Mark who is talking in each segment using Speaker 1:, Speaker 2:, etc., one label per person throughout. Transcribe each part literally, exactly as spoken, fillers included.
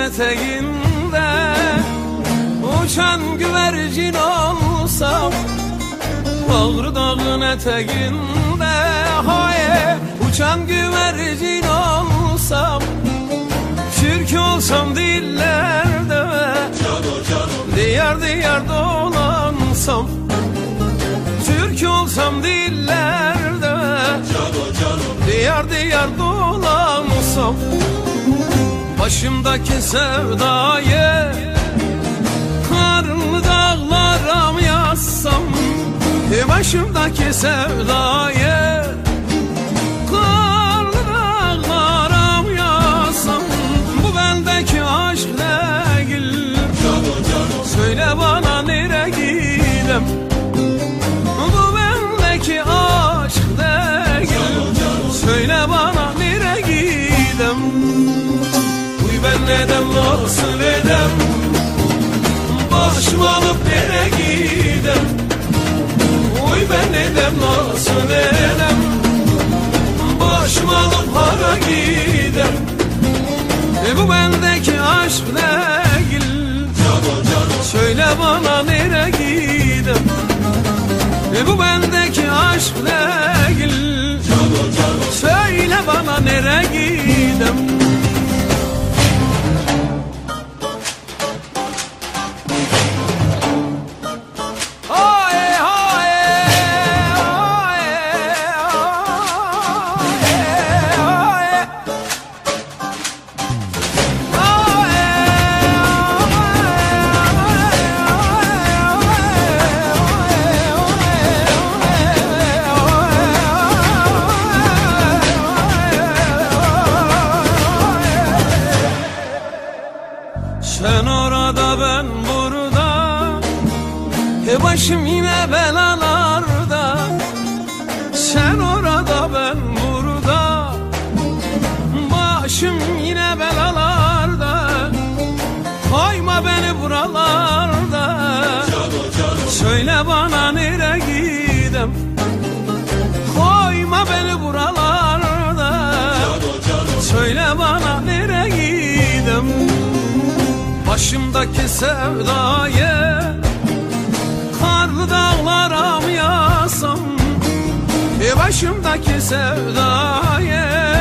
Speaker 1: eteğinde uçan güvercin olsam, Bağrı dağın eteğinde haye uçan güvercin olsam, Türk olsam dillerde diyar diyar dolansam, Türk olsam dillerde diyar diyar dolansam, başımdaki sevdayı karlı dağlara mı yazsam, başımdaki sevdayı karlı dağlara mı yazsam, bu bendeki aşk değil, söyle bana nereye gidem, bu bendeki aşk değil, söyle bana nereye gidem. Uy ben neden nasıl edem, başımı alıp nereye gidem, uy ben neden nasıl edem, başımı alıp hara gidem, e bu bendeki aşk değil, söyle bana nereye gidem, e bu bendeki aşk değil, söyle bana nereye gidem. Sen orada ben burada, e başım yine belalarda. Sen orada ben burada, başım yine belalarda. Koyma beni buralarda, söyle bana nereye gidem, koyma beni buralarda, söyle bana nereye gidem. Başımdaki sevdayı karlı dağlara mı yazsam, e başımdaki sevdayı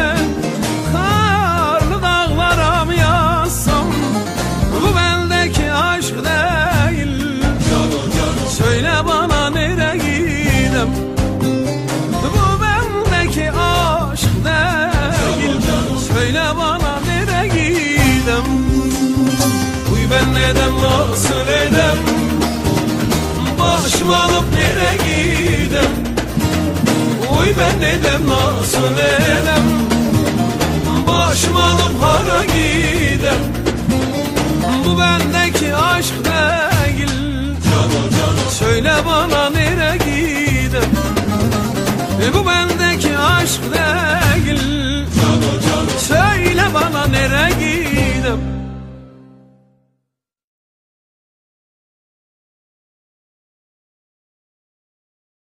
Speaker 1: karlı dağlara mı yazsam, bu bendeki aşk değil, söyle bana nereye gidem, bu bendeki aşk değil, söyle bana nereye gidem. Ben neden nasıl edem, başımı alıp nereye gidem, uy ben neden nasıl edem, başımı alıp hara gidem, bu bendeki aşk değil, söyle bana nereye gidem, e bu bendeki aşk değil.